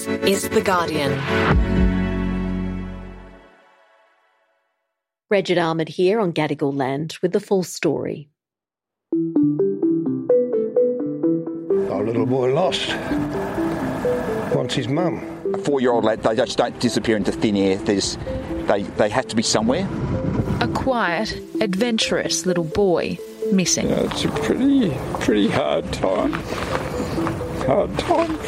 This is The Guardian. Regid Ahmed here on Gadigal Land with the full story. Our little boy lost. Wants his mum. A 4-year-old lad, they just don't disappear into thin air. They have to be somewhere. A quiet, adventurous little boy missing. Yeah, it's a pretty hard time. Hard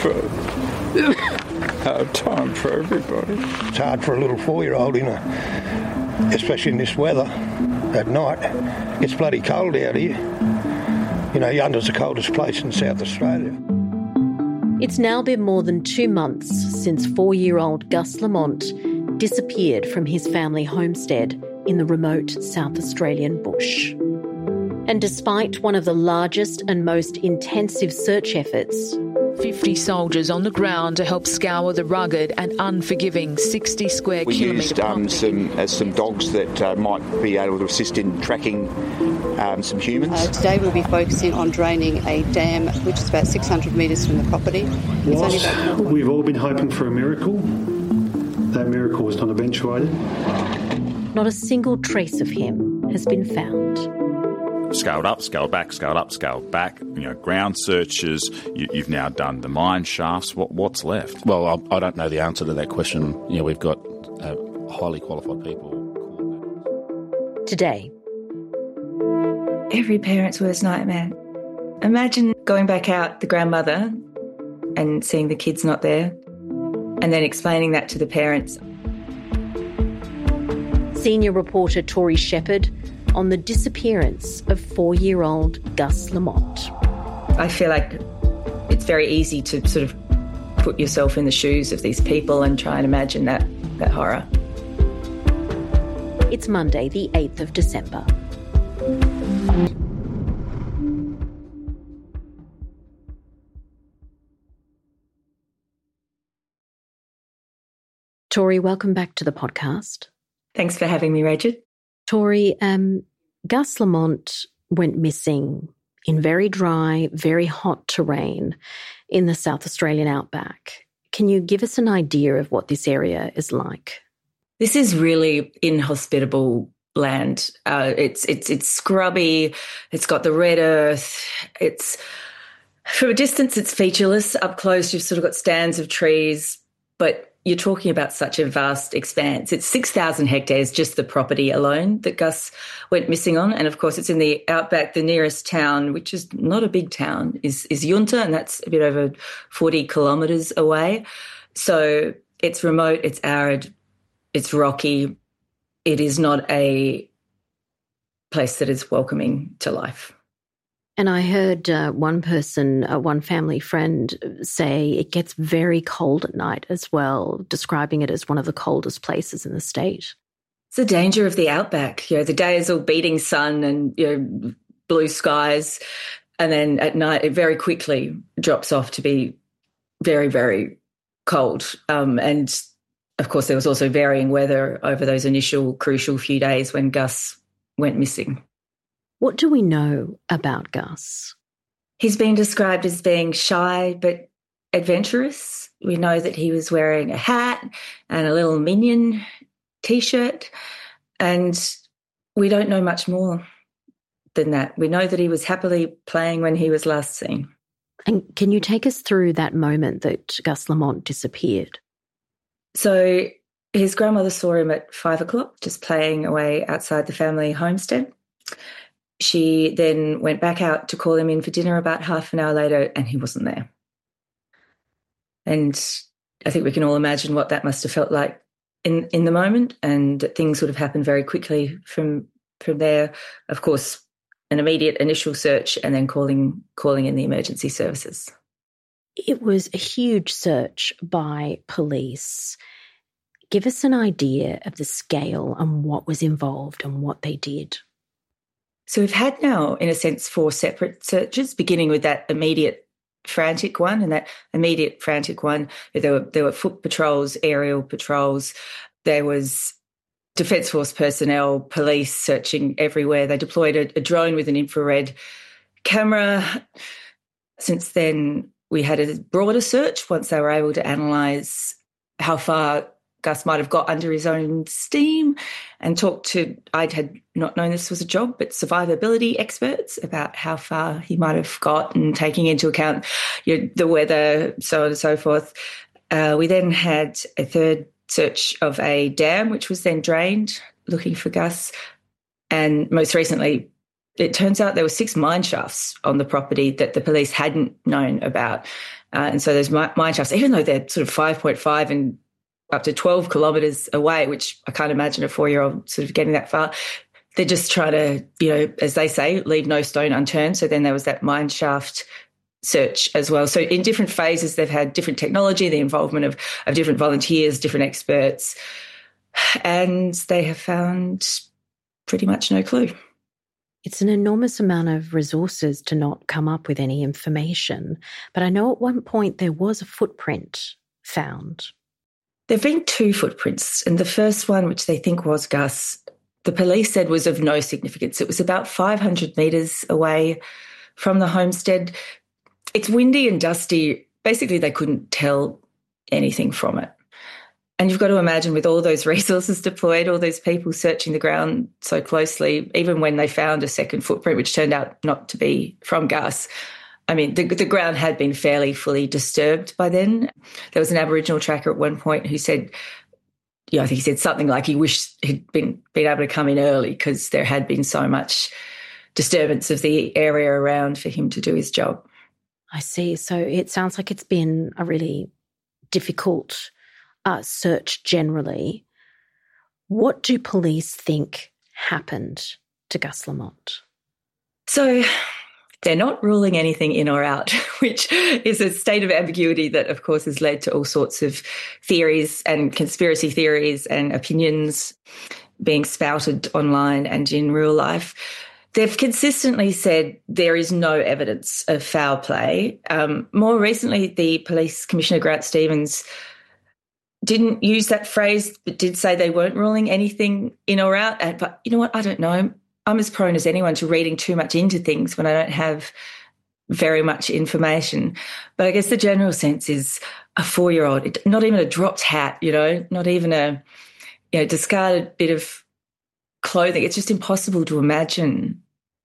time for everybody. It's hard for a little 4-year-old, especially in this weather at night. It's bloody cold out here. Yunda's the coldest place in South Australia. It's now been more than 2 months since 4-year-old Gus Lamont disappeared from his family homestead in the remote South Australian bush. And despite one of the largest and most intensive search efforts, 50 soldiers on the ground to help scour the rugged and unforgiving 60 square kilometre. We used some dogs that might be able to assist in tracking some humans. Today we'll be focusing on draining a dam which is about 600 metres from the property. We've all been hoping for a miracle. That miracle was not eventuated. Not a single trace of him has been found. Scaled up, scaled back, scaled up, scaled back. Ground searches. You've now done the mine shafts. What's left? Well, I don't know the answer to that question. We've got highly qualified people. Today, every parent's worst nightmare. Imagine going back out, the grandmother, and seeing the kids not there, and then explaining that to the parents. Senior reporter Tori Shepherd on the disappearance of 4-year-old Gus Lamont. I feel like it's very easy to sort of put yourself in the shoes of these people and try and imagine that horror. It's Monday, the 8th of December. Tori, welcome back to the podcast. Thanks for having me, Regid. Tori, Gus Lamont went missing in very dry, very hot terrain in the South Australian outback. Can you give us an idea of what this area is like? This is really inhospitable land. It's scrubby. It's got the red earth. From a distance, it's featureless. Up close, you've sort of got stands of trees, but you're talking about such a vast expanse. It's 6,000 hectares, just the property alone that Gus went missing on. And, of course, it's in the outback. The nearest town, which is not a big town, is Yunta, and that's a bit over 40 kilometres away. So it's remote, it's arid, it's rocky. It is not a place that is welcoming to life. And I heard one family friend say it gets very cold at night as well, describing it as one of the coldest places in the state. It's the danger of the outback. The day is all beating sun and blue skies, and then at night it very quickly drops off to be very, very cold. And, of course, there was also varying weather over those initial crucial few days when Gus went missing. What do we know about Gus? He's been described as being shy but adventurous. We know that he was wearing a hat and a little Minion T-shirt, and we don't know much more than that. We know that he was happily playing when he was last seen. And can you take us through that moment that Gus Lamont disappeared? So his grandmother saw him at 5 o'clock, just playing away outside the family homestead. She then went back out to call him in for dinner about half an hour later, and he wasn't there. And I think we can all imagine what that must have felt like in the moment, and that things would have happened very quickly from there. Of course, an immediate initial search and then calling in the emergency services. It was a huge search by police. Give us an idea of the scale and what was involved and what they did. So we've had now, in a sense, 4 separate searches, beginning with that immediate frantic one. And that immediate frantic one, there were foot patrols, aerial patrols. There was Defence Force personnel, police searching everywhere. They deployed a drone with an infrared camera. Since then, We had a broader search once they were able to analyse how far Gus might have got under his own steam and talked to, I had not known this was a job, but survivability experts about how far he might have got and taking into account the weather, so on and so forth. We then had a third search of a dam, which was then drained, looking for Gus. And most recently, it turns out there were 6 mine shafts on the property that the police hadn't known about. And so those mine shafts, even though they're sort of 5.5 and up to 12 kilometres away, which I can't imagine a 4-year-old sort of getting that far, they're just trying to, as they say, leave no stone unturned. So then there was that mine shaft search as well. So in different phases, they've had different technology, the involvement of different volunteers, different experts, and they have found pretty much no clue. It's an enormous amount of resources to not come up with any information. But I know at one point there was a footprint found. There have been 2 footprints, and the first one, which they think was Gus, the police said was of no significance. It was about 500 metres away from the homestead. It's windy and dusty. Basically, they couldn't tell anything from it. And you've got to imagine with all those resources deployed, all those people searching the ground so closely, even when they found a second footprint, which turned out not to be from Gus, I mean, the ground had been fairly fully disturbed by then. There was an Aboriginal tracker at one point who said, I think he said something like he wished he'd been able to come in early because there had been so much disturbance of the area around for him to do his job. I see. So it sounds like it's been a really difficult search generally. What do police think happened to Gus Lamont? So they're not ruling anything in or out, which is a state of ambiguity that, of course, has led to all sorts of theories and conspiracy theories and opinions being spouted online and in real life. They've consistently said there is no evidence of foul play. More recently, the Police Commissioner, Grant Stevens, didn't use that phrase but did say they weren't ruling anything in or out. But you know what? I don't know. I'm as prone as anyone to reading too much into things when I don't have very much information. But I guess the general sense is a 4-year-old, not even a dropped hat, not even a discarded bit of clothing. It's just impossible to imagine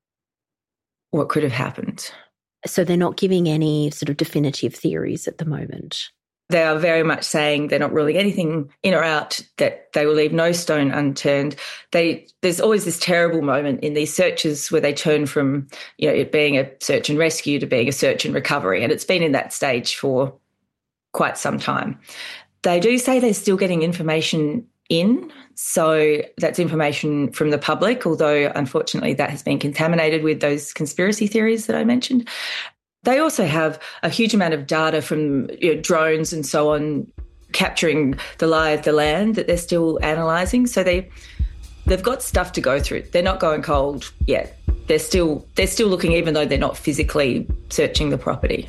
what could have happened. So they're not giving any sort of definitive theories at the moment? They are very much saying they're not ruling anything in or out, that they will leave no stone unturned. There's always this terrible moment in these searches where they turn from it being a search and rescue to being a search and recovery, and it's been in that stage for quite some time. They do say they're still getting information in, so that's information from the public, although unfortunately that has been contaminated with those conspiracy theories that I mentioned. They also have a huge amount of data from drones and so on, capturing the lie of the land that they're still analysing. So they've got stuff to go through. They're not going cold yet. They're still looking, even though they're not physically searching the property.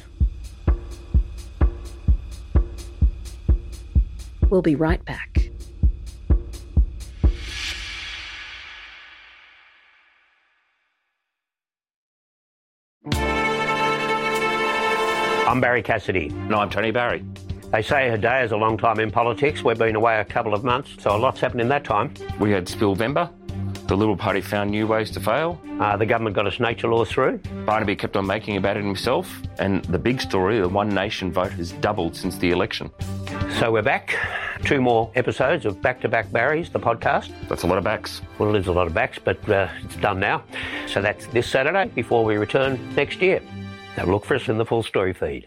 We'll be right back. I'm Barry Cassidy. No, I'm Tony Barry. They say a day is a long time in politics. We've been away a couple of months, so a lot's happened in that time. We had Spillvember. The Liberal Party found new ways to fail. The government got its nature law through. Barnaby kept on making about it himself. And the big story, the One Nation vote has doubled since the election. So we're back. 2 more episodes of Back to Back Barrys, the podcast. That's a lot of backs. Well, it is a lot of backs, but it's done now. So that's this Saturday before we return next year. Have a look for us in the Full Story feed.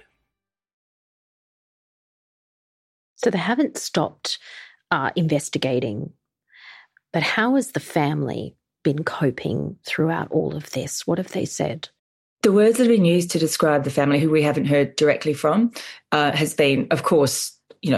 So they haven't stopped investigating, but how has the family been coping throughout all of this? What have they said? The words that have been used to describe the family, who we haven't heard directly from, has been, of course,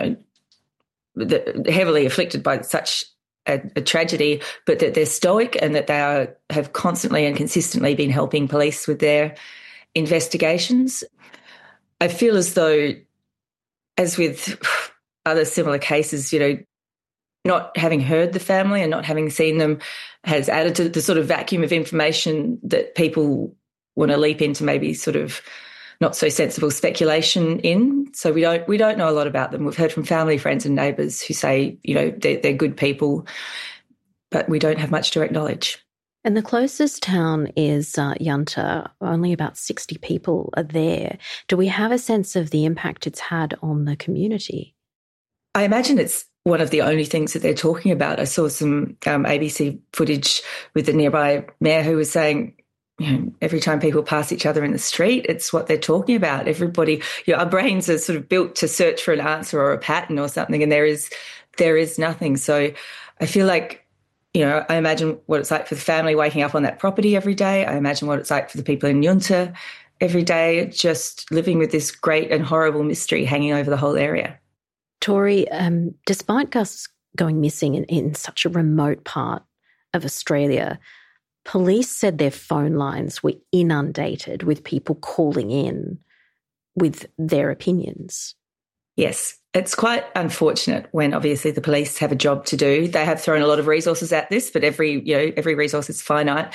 heavily afflicted by such a tragedy, but that they're stoic and that they have constantly and consistently been helping police with their investigations. I feel as though, as with other similar cases, not having heard the family and not having seen them has added to the sort of vacuum of information that people want to leap into maybe sort of not so sensible speculation in. So we don't know a lot about them. We've heard from family, friends and neighbours who say, they're good people, but we don't have much direct knowledge. And the closest town is Yunta. Only about 60 people are there. Do we have a sense of the impact it's had on the community? I imagine it's one of the only things that they're talking about. I saw some ABC footage with the nearby mayor who was saying, every time people pass each other in the street, it's what they're talking about. Everybody, our brains are sort of built to search for an answer or a pattern or something, and there is nothing. So I feel like, I imagine what it's like for the family waking up on that property every day. I imagine what it's like for the people in Yunta every day, just living with this great and horrible mystery hanging over the whole area. Tori, despite Gus going missing in such a remote part of Australia, police said their phone lines were inundated with people calling in with their opinions. Yes, it's quite unfortunate when obviously the police have a job to do. They have thrown a lot of resources at this, but every resource is finite.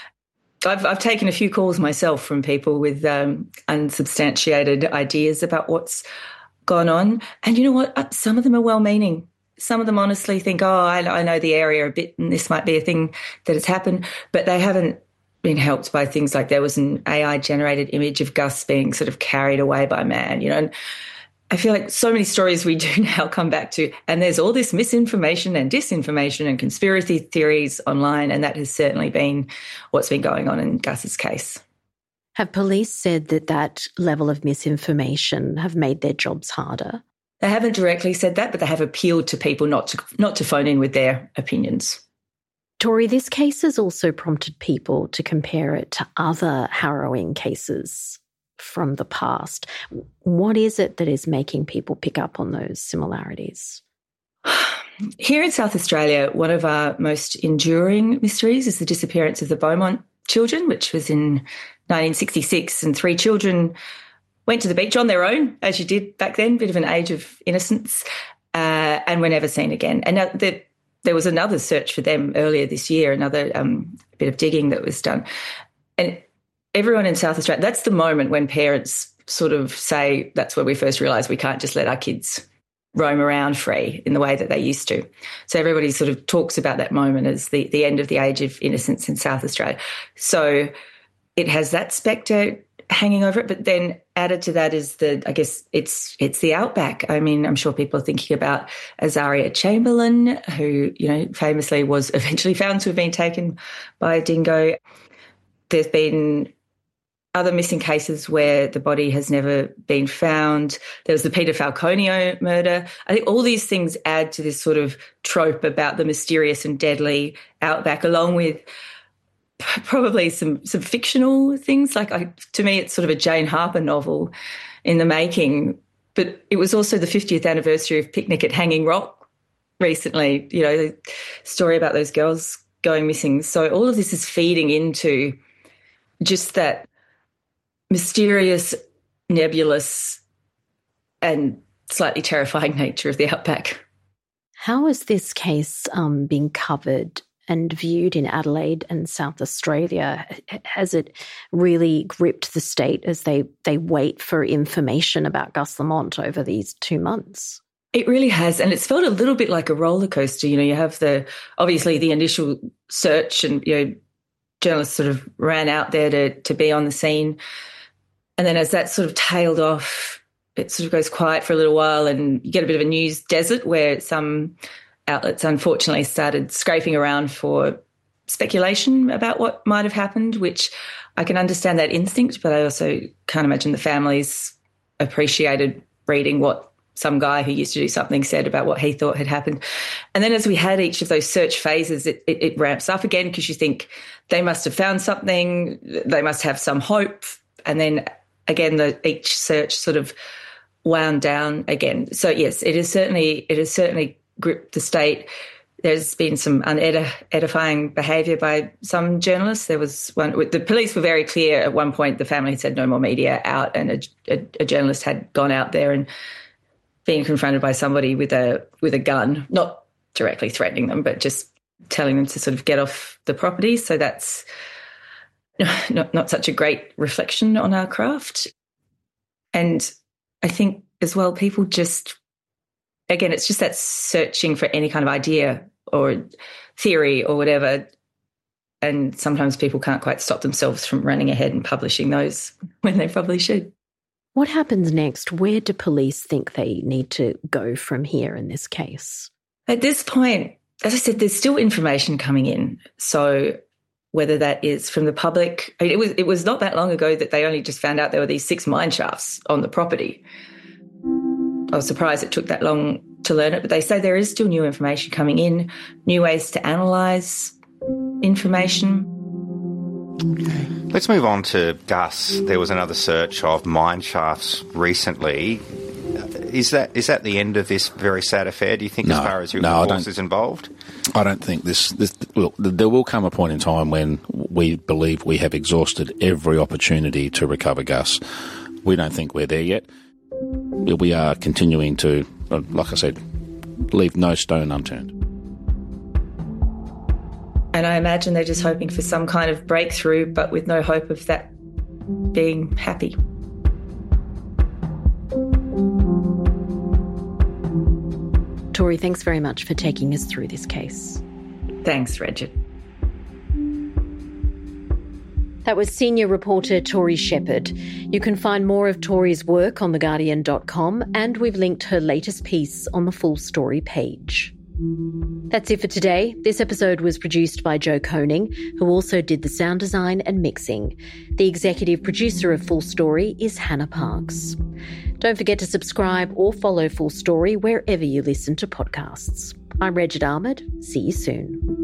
I've taken a few calls myself from people with unsubstantiated ideas about what's gone on. And you know what? Some of them are well-meaning. Some of them honestly think, I know the area a bit and this might be a thing that has happened, but they haven't been helped by things like there was an AI-generated image of Gus being sort of carried away by man, and I feel like so many stories we do now come back to, and there's all this misinformation and disinformation and conspiracy theories online, and that has certainly been what's been going on in Gus's case. Have police said that level of misinformation have made their jobs harder? They haven't directly said that, but they have appealed to people not to phone in with their opinions. Tori, this case has also prompted people to compare it to other harrowing cases from the past. What is it that is making people pick up on those similarities? Here in South Australia, one of our most enduring mysteries is the disappearance of the Beaumont children, which was in 1966, and 3 children went to the beach on their own, as you did back then, bit of an age of innocence, and were never seen again. And there was another search for them earlier this year, another bit of digging that was done. And everyone in South Australia, that's the moment when parents sort of say, that's where we first realised we can't just let our kids roam around free in the way that they used to. So everybody sort of talks about that moment as the end of the age of innocence in South Australia. So it has that spectre hanging over it, but then added to that is it's the outback. I mean, I'm sure people are thinking about Azaria Chamberlain, who, famously was eventually found to have been taken by a dingo. There's been other missing cases where the body has never been found. There was the Peter Falconio murder. I think all these things add to this sort of trope about the mysterious and deadly outback, along with probably some fictional things. To me, it's sort of a Jane Harper novel in the making. But it was also the 50th anniversary of Picnic at Hanging Rock recently, the story about those girls going missing. So all of this is feeding into just that mysterious, nebulous, and slightly terrifying nature of the outback. How has this case been covered and viewed in Adelaide and South Australia? Has it really gripped the state as they wait for information about Gus Lamont over these 2 months? It really has, and it's felt a little bit like a roller coaster. You have obviously the initial search, and journalists sort of ran out there to be on the scene. And then as that sort of tailed off, it sort of goes quiet for a little while, and you get a bit of a news desert where some outlets unfortunately started scraping around for speculation about what might have happened, which I can understand that instinct, but I also can't imagine the families appreciated reading what some guy who used to do something said about what he thought had happened. And then as we had each of those search phases, it ramps up again, because you think they must have found something, they must have some hope. And then again, each search sort of wound down again. So yes, it has certainly gripped the state. There's been some unedifying behaviour by some journalists. There was one. The police were very clear at one point. The family said no more media out, and a journalist had gone out there and being confronted by somebody with a gun, not directly threatening them, but just telling them to sort of get off the property. So that's not such a great reflection on our craft. And I think as well, people just, again, it's just that searching for any kind of idea or theory or whatever. And sometimes people can't quite stop themselves from running ahead and publishing those when they probably should. What happens next? Where do police think they need to go from here in this case? At this point, as I said, there's still information coming in. So whether that is from the public, I mean, it was not that long ago that they only just found out there were these 6 mine shafts on the property. I was surprised it took that long to learn it, but they say there is still new information coming in, new ways to analyse information. Okay. Let's move on to Gus. There was another search of mine shafts recently. Is that the end of this very sad affair, do you think, as far as your force is involved? I don't think there will come a point in time when we believe we have exhausted every opportunity to recover Gus. We don't think we're there yet. We are continuing to, like I said, leave no stone unturned. And I imagine they're just hoping for some kind of breakthrough, but with no hope of that being happy. Tori, thanks very much for taking us through this case. Thanks, Regid. That was senior reporter Tori Shepherd. You can find more of Tori's work on theguardian.com, and we've linked her latest piece on the Full Story page. That's it for today. This episode was produced by Joe Koning, who also did the sound design and mixing. The executive producer of Full Story is Hannah Parks. Don't forget to subscribe or follow Full Story wherever you listen to podcasts. I'm Regid Ahmed. See you soon.